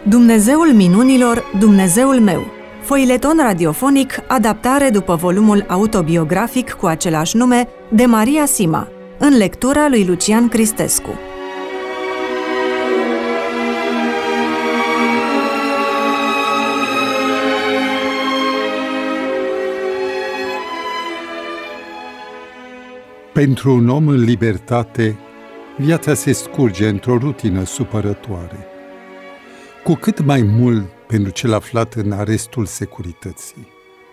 Dumnezeul minunilor, Dumnezeul meu. Foileton radiofonic, adaptare după volumul autobiografic cu același nume de Maria Sima, în lectura lui Lucian Cristescu. Pentru un om în libertate, viața se scurge într-o rutină supărătoare. Cu cât mai mult pentru cel aflat în arestul securității.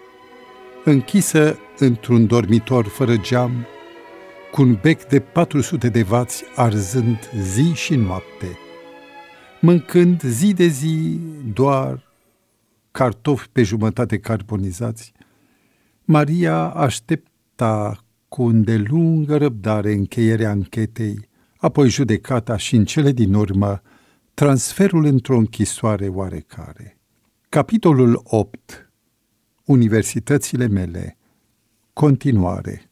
Închisă într-un dormitor fără geam, cu un bec de 400 de vați arzând zi și noapte, mâncând zi de zi doar cartofi pe jumătate carbonizați, Maria aștepta cu îndelungă răbdare încheierea anchetei, apoi judecata și, în cele din urmă, transferul într-o închisoare oarecare. Capitolul 8. Universitățile mele. Continuare.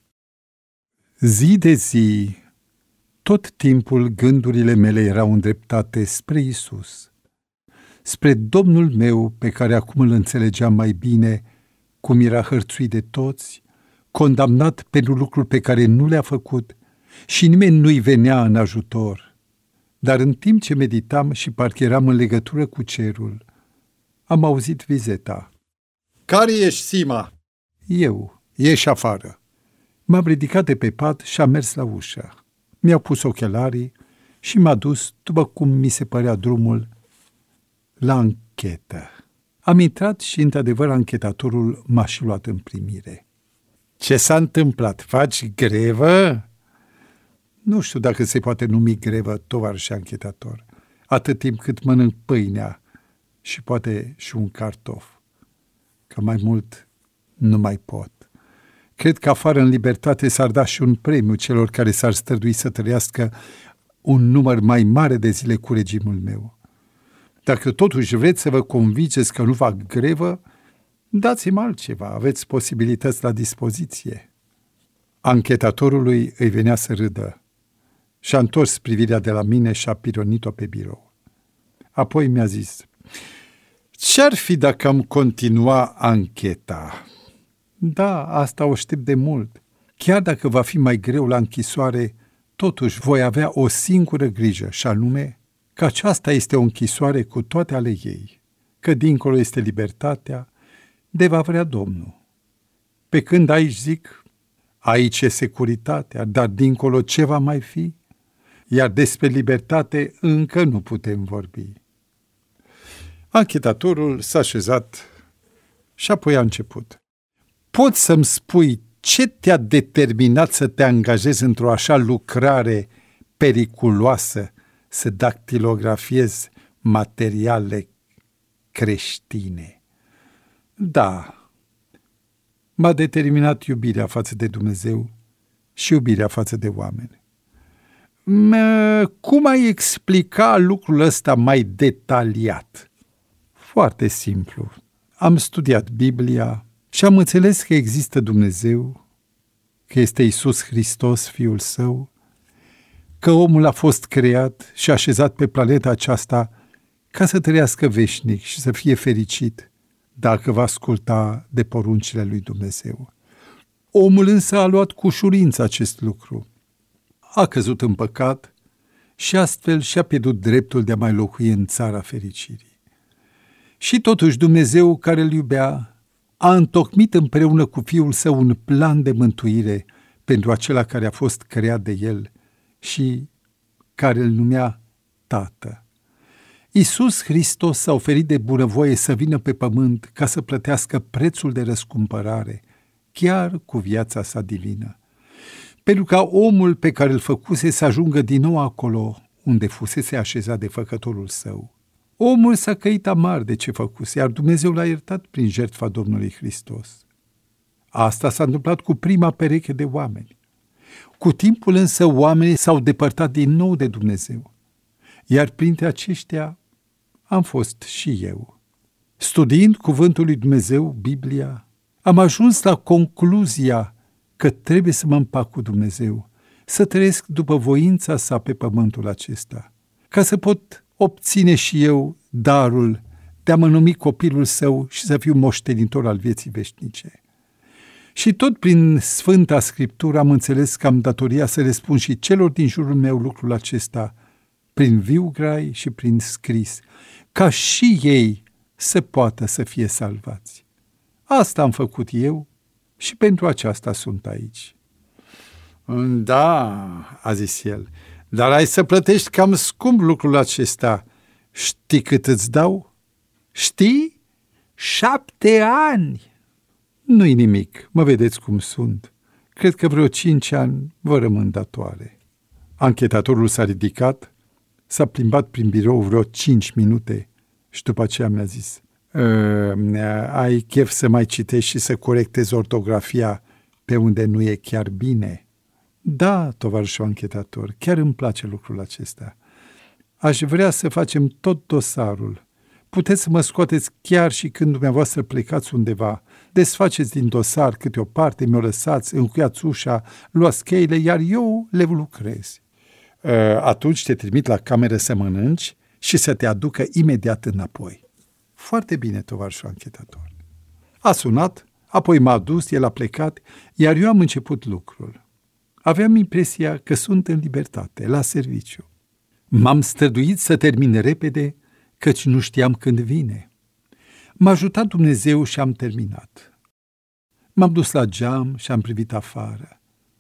Zi de zi, tot timpul gândurile mele erau îndreptate spre Iisus, spre Domnul meu pe care acum îl înțelegeam mai bine, cum era hărțuit de toți, condamnat pentru lucruri pe care nu le-a făcut și nimeni nu-i venea în ajutor. Dar în timp ce meditam și parcă eram în legătură cu cerul, am auzit vizeta. Care ești, Sima? Eu, ieși afară. M-am ridicat de pe pat și am mers la ușă. Mi-au pus ochelarii și m-a dus, după cum mi se părea drumul, la anchetă. Am intrat și, într-adevăr, anchetatorul m-a și luat în primire. Ce s-a întâmplat? Faci grevă? Nu știu dacă se poate numi grevă, tovarăș anchetator, atât timp cât mănânc pâinea și poate și un cartof, că mai mult nu mai pot. Cred că afară în libertate s-ar da și un premiu celor care s-ar strădui să trăiască un număr mai mare de zile cu regimul meu. Dacă totuși vreți să vă convingeți că nu fac grevă, dați-mi altceva, aveți posibilități la dispoziție. Anchetatorului îi venea să râdă. Și-a întors privirea de la mine și a pironit-o pe birou. Apoi mi-a zis: ce-ar fi dacă am continua ancheta? Da, asta o aștept de mult. Chiar dacă va fi mai greu la închisoare, totuși voi avea o singură grijă, și anume că aceasta este o închisoare cu toate ale ei, că dincolo este libertatea, de va vrea Domnul. Pe când aici zic, aici e securitatea, dar dincolo ce va mai fi? Iar despre libertate încă nu putem vorbi. Anchetatorul s-a așezat și apoi a început. Poți să-mi spui ce te-a determinat să te angajezi într-o așa lucrare periculoasă, să dactilografiezi materiale creștine? Da, m-a determinat iubirea față de Dumnezeu și iubirea față de oameni. Cum ai explica lucrul ăsta mai detaliat? Foarte simplu. Am studiat Biblia și am înțeles că există Dumnezeu, că este Iisus Hristos, Fiul Său, că omul a fost creat și așezat pe planeta aceasta ca să trăiască veșnic și să fie fericit dacă va asculta de poruncile lui Dumnezeu. Omul însă a luat cu ușurință acest lucru. A căzut în păcat și astfel și-a pierdut dreptul de a mai locui în țara fericirii. Și totuși Dumnezeu, care îl iubea, a întocmit împreună cu Fiul Său un plan de mântuire pentru acela care a fost creat de El și care îl numea Tată. Iisus Hristos s-a oferit de bunăvoie să vină pe pământ ca să plătească prețul de răscumpărare, chiar cu viața sa divină, pentru ca omul pe care îl făcuse să ajungă din nou acolo unde fusese așezat de Făcătorul Său. Omul s-a căit amar de ce făcuse, iar Dumnezeu l-a iertat prin jertfa Domnului Hristos. Asta s-a întâmplat cu prima pereche de oameni. Cu timpul însă oamenii s-au depărtat din nou de Dumnezeu, iar printre aceștia am fost și eu. Studiind cuvântul lui Dumnezeu, Biblia, am ajuns la concluzia că trebuie să mă împac cu Dumnezeu, să trăiesc după voința sa pe pământul acesta, ca să pot obține și eu darul de a mă numi copilul său și să fiu moștenitor al vieții veșnice. Și tot prin Sfânta Scriptură am înțeles că am datoria să le spun și celor din jurul meu lucrul acesta, prin viu grai și prin scris, ca și ei să poată să fie salvați. Asta am făcut eu și pentru aceasta sunt aici. Da, a zis el, dar ai să plătești cam scump lucrul acesta. Știi cât îți dau? Știi? 7 ani! Nu-i nimic, mă vedeți cum sunt. Cred că vreo 5 ani vă rămân datoare. Anchetatorul s-a ridicat, s-a plimbat prin birou vreo 5 minute și după aceea mi-a zis: ai chef să mai citești și să corectezi ortografia pe unde nu e chiar bine? Da, tovarășul anchetator, chiar îmi place lucrul acesta. Aș vrea să facem tot dosarul. Puteți să mă scoateți chiar și când dumneavoastră plecați undeva. Desfaceți din dosar câte o parte, mi-o lăsați, încuiați ușa, luați cheile, iar eu le lucrez. Atunci te trimit la cameră să mănânci și să te aducă imediat înapoi. Foarte bine, tovarășul anchetator. A sunat, apoi m-a dus, el a plecat, iar eu am început lucrul. Aveam impresia că sunt în libertate, la serviciu. M-am străduit să termin repede, căci nu știam când vine. M-a ajutat Dumnezeu și am terminat. M-am dus la geam și am privit afară.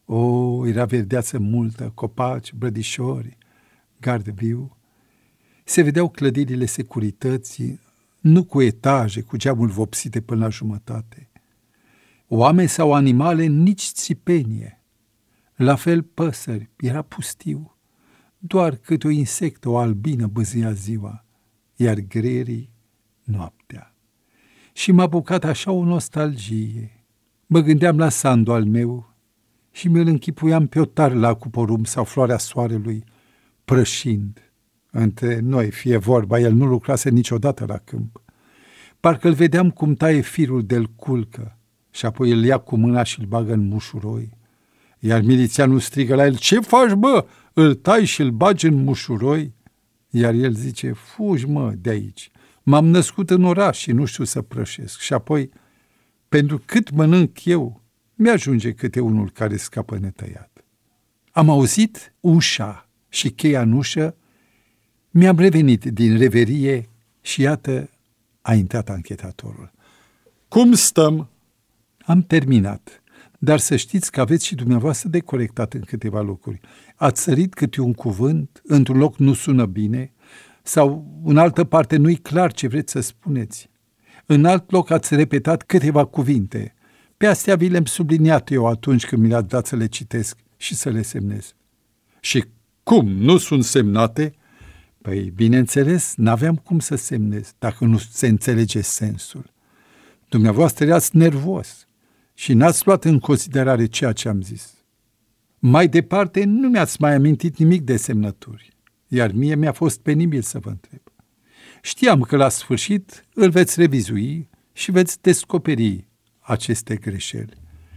Era verdeață multă, copaci, brădișori, gard viu. Se vedeau clădirile securității, nu cu etaje, cu geamuri vopsite până la jumătate. Oameni sau animale, nici țipenie. La fel păsări, era pustiu. Doar câte o insectă, o albină bâzâia ziua, iar greierii noaptea. Și m-a bucat așa o nostalgie. Mă gândeam la Sandu al meu și mi-l închipuiam pe o tarla cu porumb sau floarea soarelui, prășind. Între noi, fie vorba, el nu lucrase niciodată la câmp. Parcă-l vedeam cum taie firul de-l culcă și apoi îl ia cu mâna și îl bagă în mușuroi. Iar milițianul strigă la el: ce faci, bă? Îl tai și îl bagi în mușuroi? Iar el zice: fugi, mă, de aici. M-am născut în oraș și nu știu să prășesc. Și apoi, pentru cât mănânc eu, mi-ajunge câte unul care scapă netăiat. Am auzit ușa și cheia în ușă, mi-am revenit din reverie și iată, a intrat anchetatorul. Cum stăm? Am terminat, dar să știți că aveți și dumneavoastră de corectat în câteva locuri. Ați sărit câte un cuvânt, într-un loc nu sună bine, sau în altă parte nu-i clar ce vreți să spuneți. În alt loc ați repetat câteva cuvinte. Pe astea vi le-am subliniat eu atunci când mi le-ați dat să le citesc și să le semnez. Și cum, nu sunt semnate? Păi, bineînțeles, n-aveam cum să semnez dacă nu se înțelege sensul. Dumneavoastră erați nervos și n-ați luat în considerare ceea ce am zis. Mai departe, nu mi-ați mai amintit nimic de semnături, iar mie mi-a fost penibil să vă întreb. Știam că la sfârșit îl veți revizui și veți descoperi aceste greșeli.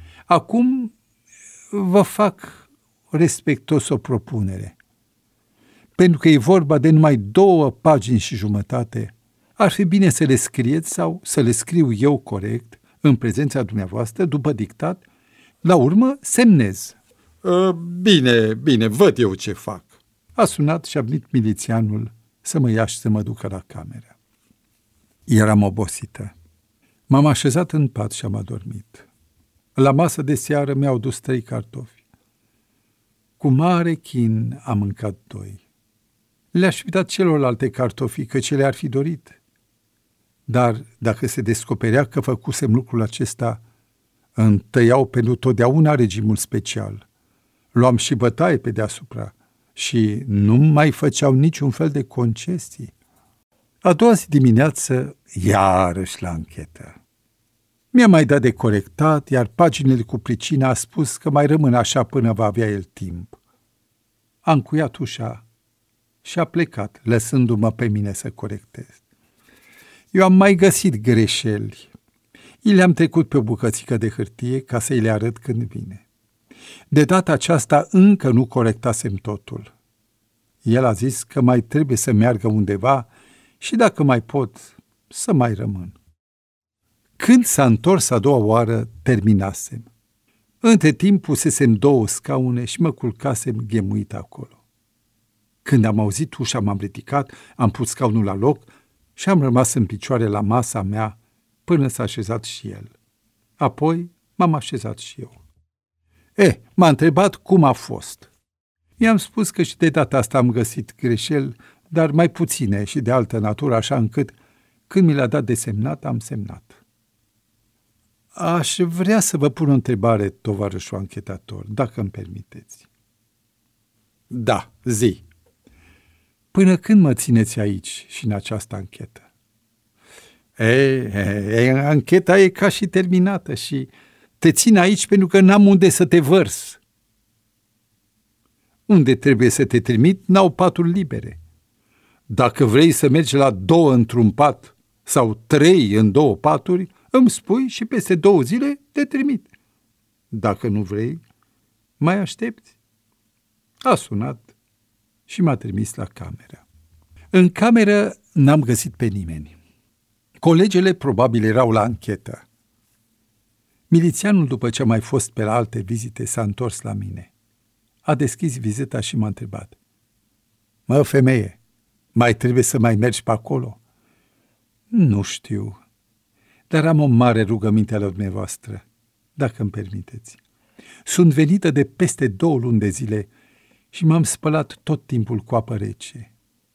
Acum vă fac respectos o propunere. Pentru că e vorba de numai 2 pagini și jumătate, ar fi bine să le scrieți sau să le scriu eu corect, în prezența dumneavoastră, după dictat, la urmă semnez. Bine, văd eu ce fac. A sunat și a venit milițianul să mă ia și să mă ducă la cameră. Eram obosită. M-am așezat în pat și am adormit. La masă de seară mi-au dus 3 cartofi. Cu mare chin am mâncat 2. Le-aș fi dat celorlalte cartofi, că ce le-ar fi dorit. Dar dacă se descoperea că făcusem lucrul acesta, îmi tăiau pentru totdeauna regimul special. Luam și bătaie pe deasupra și nu mai făceau niciun fel de concesii. A doua zi dimineață, iarăși la anchetă. Mi-a mai dat de corectat, iar paginile cu pricina a spus că mai rămân așa până va avea el timp. A încuiat ușa și a plecat, lăsându-mă pe mine să corectez. Eu am mai găsit greșeli. I le-am trecut pe o bucățică de hârtie ca să-i le arăt când vine. De data aceasta încă nu corectasem totul. El a zis că mai trebuie să meargă undeva și dacă mai pot, să mai rămân. Când s-a întors a doua oară, terminasem. Între timp pusesem 2 scaune și mă culcasem ghemuit acolo. Când am auzit ușa, m-am ridicat, am pus scaunul la loc și am rămas în picioare la masa mea până s-a așezat și el. Apoi m-am așezat și eu. M-a întrebat cum a fost. I-am spus că și de data asta am găsit greșeli, dar mai puține și de altă natură, așa încât, când mi l-a dat de semnat, am semnat. Aș vrea să vă pun o întrebare, tovarășul anchetator, dacă îmi permiteți. Da, zi. Până când mă țineți aici și în această anchetă? Ancheta e ca și terminată și te țin aici pentru că n-am unde să te vărs. Unde trebuie să te trimit, n-au paturi libere. Dacă vrei să mergi la 2 într-un pat sau 3 în 2 paturi, îmi spui și peste 2 zile te trimit. Dacă nu vrei, mai aștepți. A sunat și m-a trimis la cameră. În cameră n-am găsit pe nimeni. Colegele probabil erau la anchetă. Milițianul, după ce a mai fost pe la alte vizite, s-a întors la mine. A deschis vizita și m-a întrebat. Mă, femeie, mai trebuie să mai mergi pe acolo? Nu știu, dar am o mare rugăminte la dumneavoastră, dacă îmi permiteți. Sunt venită de peste 2 luni de zile și m-am spălat tot timpul cu apă rece.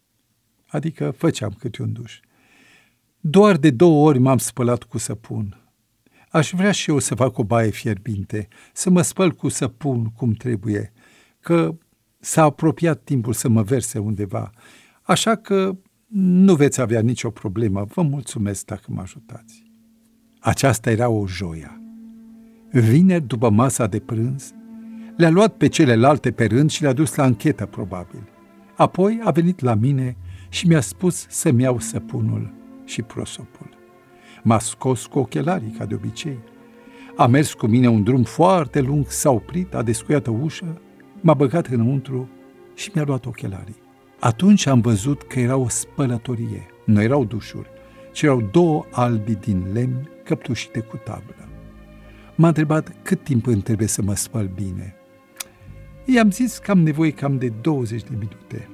Adică făceam câte un duș. Doar de 2 ori m-am spălat cu săpun. Aș vrea și eu să fac o baie fierbinte, să mă spăl cu săpun cum trebuie, că s-a apropiat timpul să mă verse undeva, așa că nu veți avea nicio problemă. Vă mulțumesc dacă mă ajutați. Aceasta era o joia. Vineri, după masa de prânz, le-a luat pe celelalte pe rând și le-a dus la anchetă, probabil. Apoi a venit la mine și mi-a spus să-mi iau săpunul și prosopul. M-a scos cu ochelarii, ca de obicei. A mers cu mine un drum foarte lung, s-a oprit, a descuiat o ușă, m-a băgat înăuntru și mi-a luat ochelarii. Atunci am văzut că era o spălătorie. Nu erau dușuri, ci erau 2 albi din lemn căptușite cu tablă. M-a întrebat cât timp îmi trebuie să mă spăl bine. I-am zis că am nevoie cam de 20 de minute.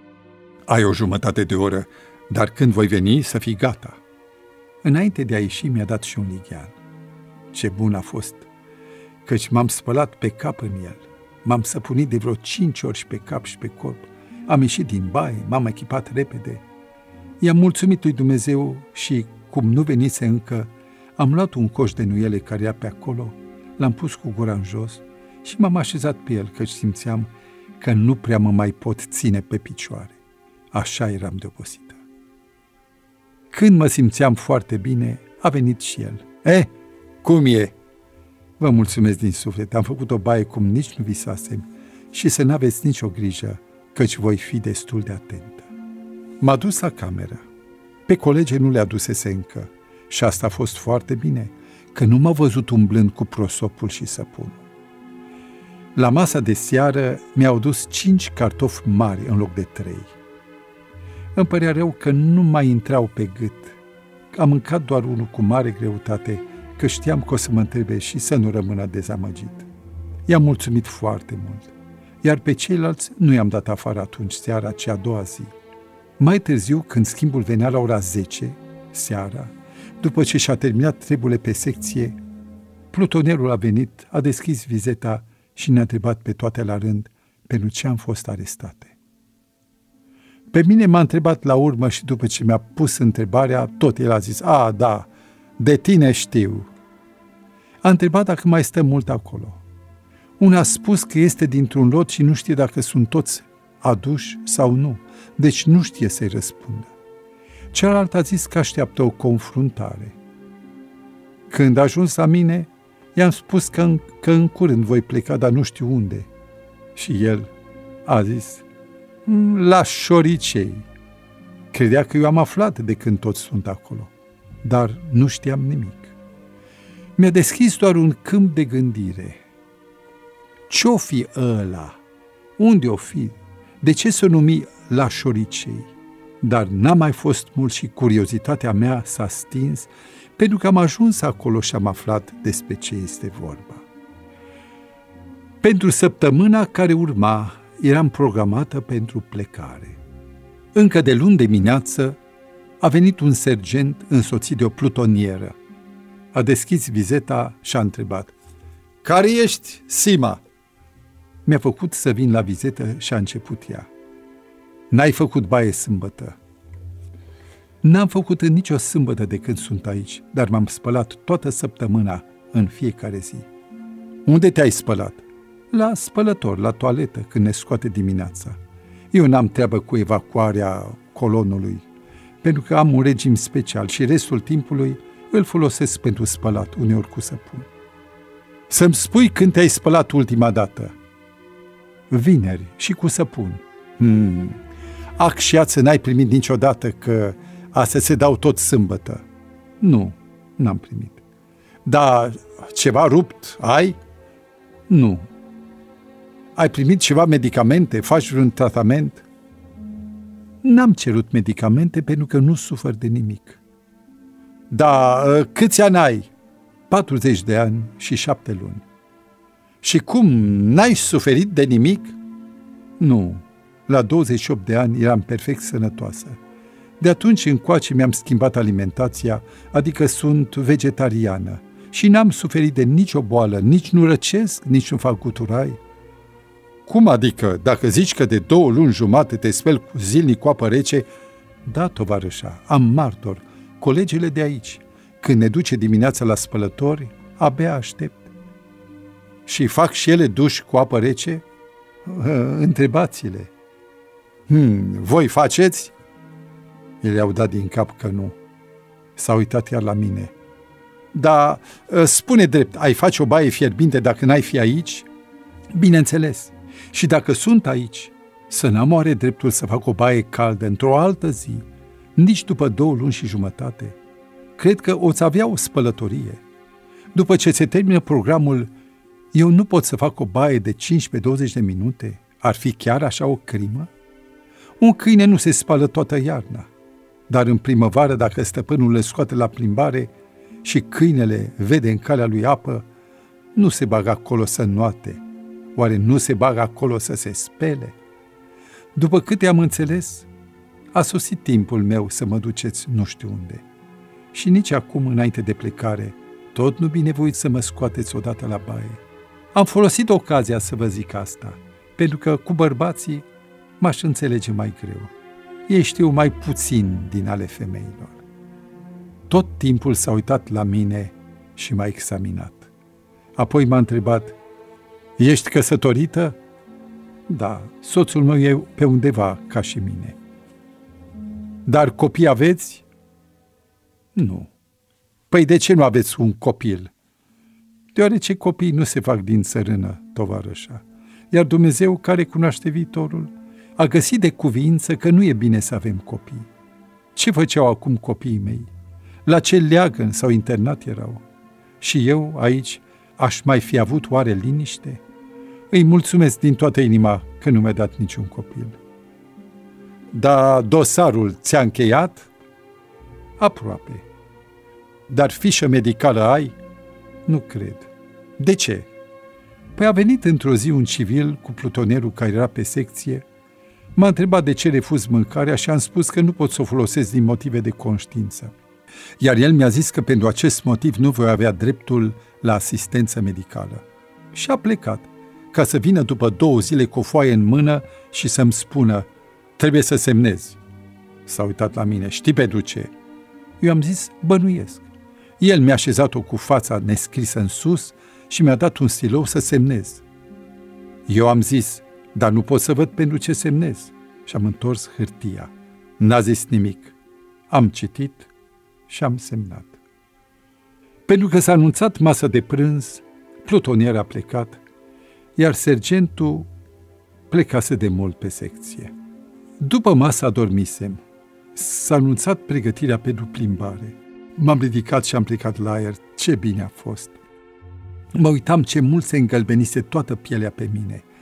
Ai o jumătate de oră, dar când voi veni să fii gata. Înainte de a ieși mi-a dat și un lighean. Ce bun a fost, căci m-am spălat pe cap în el. M-am săpunit de vreo 5 ori și pe cap și pe corp. Am ieșit din baie, m-am echipat repede. I-am mulțumit lui Dumnezeu și, cum nu venise încă, am luat un coș de nuiele care era pe acolo, l-am pus cu gura în jos și m-am așezat pe el, căci simțeam că nu prea mă mai pot ține pe picioare. Așa eram de obosită. Când mă simțeam foarte bine, a venit și el. Cum e? Vă mulțumesc din suflet, am făcut o baie cum nici nu visasem și să n-aveți nicio grijă, căci voi fi destul de atentă. M-a dus la cameră. Pe colege nu le-a dusese încă și asta a fost foarte bine, că nu m-a văzut umblând cu prosopul și săpunul. La masa de seară mi-au dus 5 cartofi mari în loc de 3. Îmi părea rău că nu mai intrau pe gât. Am mâncat doar unul cu mare greutate, că știam că o să mă întrebe și să nu rămână dezamăgit. I-am mulțumit foarte mult, iar pe ceilalți nu i-am dat afară atunci seara, ci a doua zi. Mai târziu, când schimbul venea la ora 10, seara, după ce și-a terminat treburile pe secție, plutonierul a venit, a deschis vizeta și ne-a întrebat pe toate la rând pentru ce am fost arestate. Pe mine m-a întrebat la urmă și după ce mi-a pus întrebarea, tot el a zis, da, de tine știu. A întrebat dacă mai stă mult acolo. Unul a spus că este dintr-un lot și nu știe dacă sunt toți aduși sau nu, deci nu știe să-i răspundă. Celălalt a zis că așteaptă o confruntare. Când a ajuns la mine, i-am spus că în curând voi pleca, dar nu știu unde. Și el a zis, la șoricei. Credea că eu am aflat de când toți sunt acolo, dar nu știam nimic. Mi-a deschis doar un câmp de gândire. Ce-o fi ăla? Unde o fi? De ce să numi la șoricei? Dar n-a mai fost mult și curiozitatea mea s-a stins, pentru că am ajuns acolo și am aflat despre ce este vorba. Pentru săptămâna care urma, eram programată pentru plecare. Încă de luni dimineață a venit un sergent însoțit de o plutonieră. A deschis vizeta și a întrebat: Care ești, Sima? Mi-a făcut să vin la vizetă și a început ea: N-ai făcut baie sâmbătă. N-am făcut în nicio sâmbătă de când sunt aici, dar m-am spălat toată săptămâna, în fiecare zi. Unde te-ai spălat? La spălător, la toaletă, când ne scoate dimineața. Eu n-am treabă cu evacuarea colonului, pentru că am un regim special și restul timpului îl folosesc pentru spălat, uneori cu săpun. Să-mi spui când te-ai spălat ultima dată? Vineri și cu săpun. Acșiață n-ai primit niciodată, că astea se dau tot sâmbătă. Nu, n-am primit. Dar ceva rupt ai? Nu. Ai primit ceva medicamente? Faci vreun tratament? N-am cerut medicamente pentru că nu sufăr de nimic. Dar câți ani ai? 40 de ani și 7 luni. Și cum, n-ai suferit de nimic? Nu. La 28 de ani eram perfect sănătoasă. De atunci încoace mi-am schimbat alimentația, adică sunt vegetariană și n-am suferit de nicio boală, nici nu răcesc, nici nu fac guturai. Cum adică? Dacă zici că de 2 luni jumate te speli zilnic cu apă rece? Da, tovarășa, am martor, colegele de aici. Când ne duce dimineața la spălători, abia aștept. Și fac și ele duș cu apă rece? Întrebați-le. Voi faceți? Ele au dat din cap că nu. S-a uitat iar la mine. Dar spune drept, ai face o baie fierbinte dacă n-ai fi aici? Bineînțeles. Și dacă sunt aici, să n-am oare dreptul să fac o baie caldă într-o altă zi, nici după 2 luni și jumătate? Cred că o-ți avea o spălătorie. După ce se termină programul, eu nu pot să fac o baie de 15-20 de minute? Ar fi chiar așa o crimă? Un câine nu se spală toată iarna, dar în primăvară, dacă stăpânul le scoate la plimbare și câinele vede în calea lui apă, nu se bagă acolo să înnoate. Oare nu se bagă acolo să se spele? După câte am înțeles, a sosit timpul meu să mă duceți nu știu unde. Și nici acum, înainte de plecare, tot nu binevoiți să mă scoateți odată la baie. Am folosit ocazia să vă zic asta, pentru că cu bărbații m-aș înțelege mai greu. Ei știu mai puțin din ale femeilor. Tot timpul s-a uitat la mine și m-a examinat. Apoi m-a întrebat: Ești căsătorită? Da, soțul meu e pe undeva ca și mine. Dar copii aveți? Nu. Păi de ce nu aveți un copil? Deoarece copiii nu se fac din țărână, tovarășa. Iar Dumnezeu, care cunoaște viitorul, a găsit de cuviință că nu e bine să avem copii. Ce făceau acum copiii mei? La ce leagăn sau internat erau? Și eu, aici, aș mai fi avut oare liniște? Îi mulțumesc din toată inima că nu mi-a dat niciun copil. Dar dosarul ți-a încheiat? Aproape. Dar fișă medicală ai? Nu cred. De ce? Păi a venit într-o zi un civil cu plutonierul care era pe secție, m-a întrebat de ce refuz mâncarea și am spus că nu pot să o folosesc din motive de conștiință. Iar el mi-a zis că pentru acest motiv nu voi avea dreptul la asistență medicală. Și a plecat, ca să vină după 2 zile cu o foaie în mână și să-mi spună: trebuie să semnezi. S-a uitat la mine: știi pentru ce? Eu am zis: bănuiesc. El mi-a așezat-o cu fața nescrisă în sus și mi-a dat un stilou să semnez. Eu am zis: dar nu pot să văd pentru ce semnez. Și am întors hârtia. N-a zis nimic. Am citit și am semnat. Pentru că s-a anunțat masa de prânz, plutonierul a plecat, iar sergentul plecase de mult pe secție. După masă adormisem. S-a anunțat pregătirea pentru plimbare. M-am ridicat și am plecat la aer. Ce bine a fost! Mă uitam ce mult se îngălbenise toată pielea pe mine.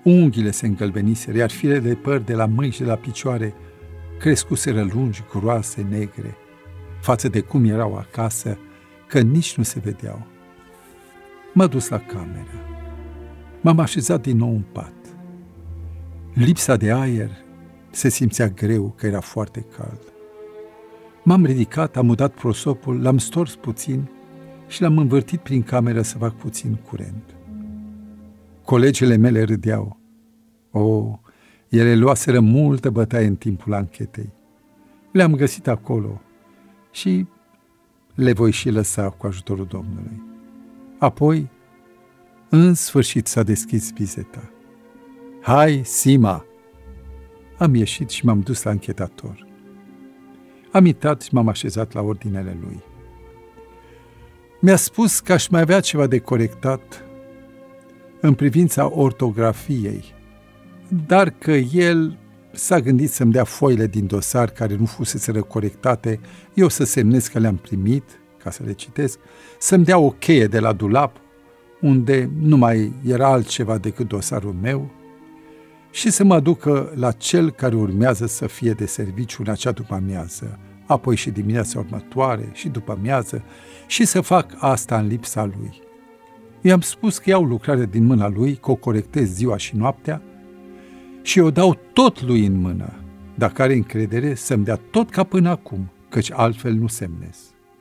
Unghiile se îngălbeniseră, iar firele de păr de la mâini și de la picioare crescuseră lungi, groase, negre, față de cum erau acasă, că nici nu se vedeau. M-a dus la cameră. M-am așezat din nou în pat. Lipsa de aer se simțea greu, că era foarte cald. M-am ridicat, am udat prosopul, l-am stors puțin și l-am învârtit prin cameră să fac puțin curent. Colegele mele râdeau. Ele luaseră multă bătaie în timpul anchetei. Le-am găsit acolo și le voi și lăsa cu ajutorul Domnului. Apoi, în sfârșit s-a deschis vizeta. Hai, Sima! Am ieșit și m-am dus la anchetator. Am intrat și m-am așezat la ordinele lui. Mi-a spus că aș mai avea ceva de corectat în privința ortografiei, dar că el s-a gândit să-mi dea foile din dosar care nu fuseseră corectate, eu să semnez că le-am primit, ca să le citesc, să-mi dea o cheie de la dulap, unde nu mai era altceva decât dosarul meu, și să mă ducă la cel care urmează să fie de serviciu în acea după-amiază, apoi și dimineața următoare și după-amiază, și să fac asta în lipsa lui. I-am spus că iau lucrarea din mâna lui, că o corectez ziua și noaptea și o dau tot lui în mână, dacă are încredere să-mi dea tot ca până acum, căci altfel nu semnez.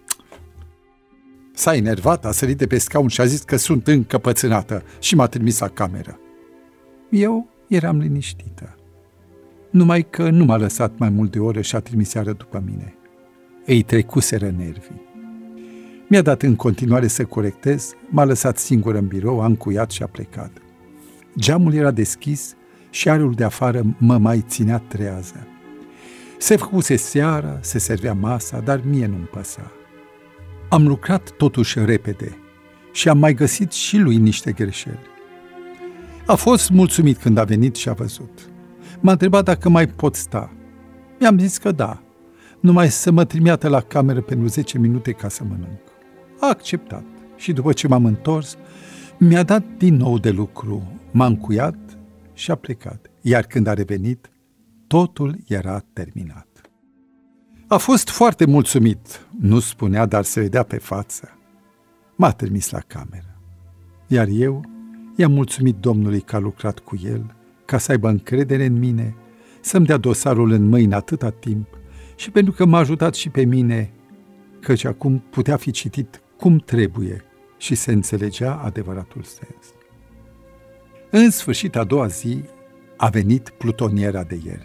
S-a enervat, a sărit de pe scaun și a zis că sunt încăpățânată și m-a trimis la cameră. Eu eram liniștită, numai că nu m-a lăsat mai mult de o oră și a trimis iară după mine. Îi trecuseră nervii. Mi-a dat în continuare să corectez, m-a lăsat singură în birou, a încuiat și a plecat. Geamul era deschis și aerul de afară mă mai ținea trează. Se făcuse seara, se servea masa, dar mie nu-mi păsa. Am lucrat totuși repede și am mai găsit și lui niște greșeli. A fost mulțumit când a venit și a văzut. M-a întrebat dacă mai pot sta. Mi-am zis că da, numai să mă trimită la cameră pentru 10 minute ca să mănânc. A acceptat și după ce m-am întors, mi-a dat din nou de lucru, m-a încuiat și a plecat. Iar când a revenit, totul era terminat. A fost foarte mulțumit, nu spunea, dar se vedea pe față. M-a trimis la cameră. Iar eu i-am mulțumit Domnului că a lucrat cu el, ca să aibă încredere în mine, să-mi dea dosarul în mâini atâta timp și pentru că m-a ajutat și pe mine, căci acum putea fi citit cum trebuie și se înțelegea adevăratul sens. În sfârșit, a doua zi, a venit plutoniera de ieri.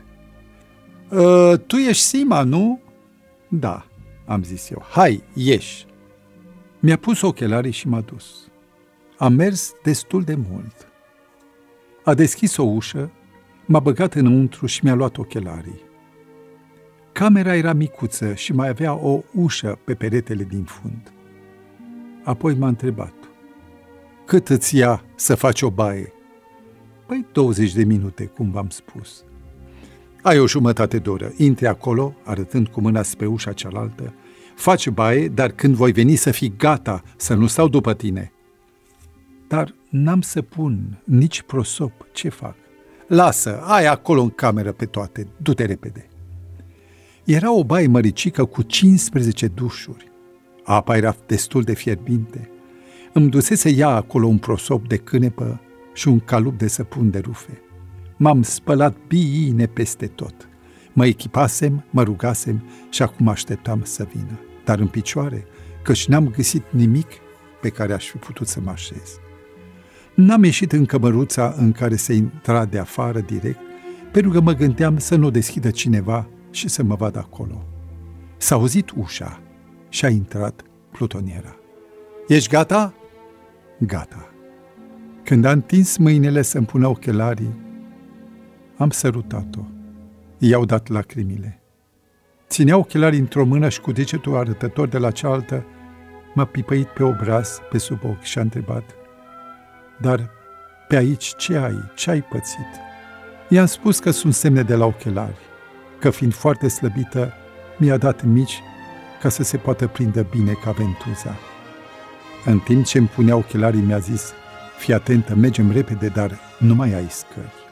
Tu ești Sima, nu? Da, am zis eu. Hai, ieși! Mi-a pus ochelarii și m-a dus. Am mers destul de mult. A deschis o ușă, m-a băgat înăuntru și mi-a luat ochelarii. Camera era micuță și mai avea o ușă pe peretele din fund. Apoi m-a întrebat: cât îți ia să faci o baie? Păi 20 de minute, cum v-am spus. Ai o jumătate de oră, intri acolo, arătând cu mâna spre ușa cealaltă, faci baie, dar când voi veni să fii gata, să nu stau după tine. Dar n-am să pun nici prosop, ce fac? Lasă, ai acolo în cameră pe toate, du-te repede. Era o baie măricică cu 15 dușuri. Apa era destul de fierbinte. Îmi dusese ea acolo un prosop de cânepă și un calup de săpun de rufe. M-am spălat bine peste tot. Mă echipasem, mă rugasem și acum așteptam să vină. Dar în picioare, căci n-am găsit nimic pe care aș fi putut să mă așez. N-am ieșit în cămăruța în care se intra de afară direct, pentru că mă gândeam să nu deschidă cineva și să mă vadă acolo. S-a auzit ușa și a intrat plutoniera. Ești gata? Gata. Când a întins mâinile să-mi pună ochelarii, am sărutat-o. I-au dat lacrimile. Ținea ochelarii într-o mână și cu degetul arătător de la cealaltă m-a pipăit pe obraz, pe sub ochi și a întrebat: dar pe aici ce ai? Ce ai pățit? I-am spus că sunt semne de la ochelari, că fiind foarte slăbită, mi-a dat mici ca să se poată prindă bine ca ventuza. În timp ce îmi punea ochelarii, mi-a zis: Fii atentă, mergem repede, dar nu mai ai scări.